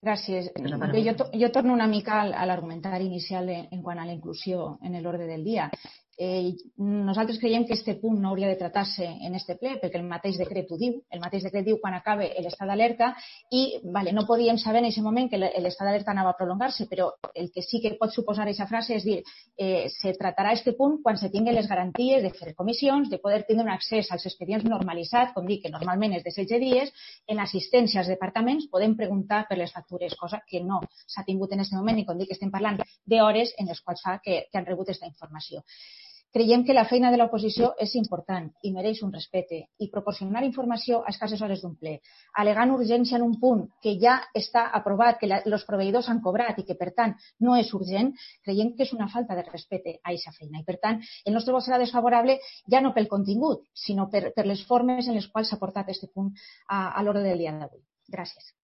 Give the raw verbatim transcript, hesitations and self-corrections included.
Gràcies. Bé, jo, jo torno una mica a l'argumentari inicial en quant a la inclusió en l'ordre del dia. Eh, nosaltres creiem que aquest punt no hauria de tractar-se en aquest ple perquè el mateix decret ho diu, el mateix decret diu quan acabe l'estat d'alerta i vale, no podíem saber en aquest moment que l'estat d'alerta anava a prolongar-se, però el que sí que pot suposar aquesta frase és dir eh, se tractarà aquest punt quan se tinguen les garanties de fer comissions, de poder tenir un accés als expedients normalitzat, com dic, que normalment és de setze dies, en assistència als departaments podem preguntar per les factures, cosa que no s'ha tingut en aquest moment i com dic estem parlant d'hores en les quals fa que, que han rebut aquesta informació. Creiem que la feina de l'oposició és important i mereix un respecte i proporcionar informació a escasses hores d'un ple, al·legant urgència en un punt que ja està aprovat, que els proveïdors han cobrat i que per tant no és urgent, creiem que és una falta de respecte a aquesta feina i per tant el nostre vot serà desfavorable ja no pel contingut, sinó per, per les formes en les quals s'ha portat aquest punt a, a l'ordre del dia d'avui. Gràcies.